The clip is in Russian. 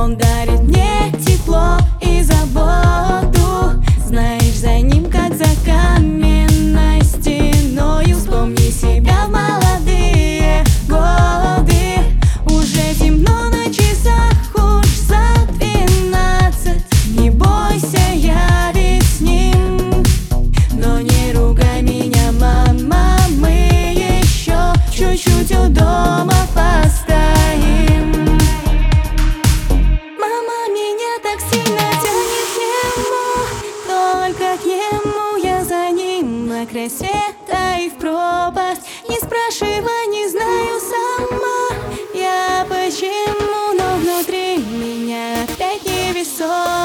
Он дарит мне тепло и заботу. Знаешь, за ним, как за каменной стеною. Вспомни себя в молодые годы. Уже темно на часах, уж за 12. Не бойся, я ведь с ним. Но не ругай меня, мама, мы еще чуть-чуть у дома постоим. Мама меня так сильно тянет к нему, только к нему, я за ним на край света и в пропасть. Не спрашивай, не знаю сама я почему, но внутри меня опять невесомо.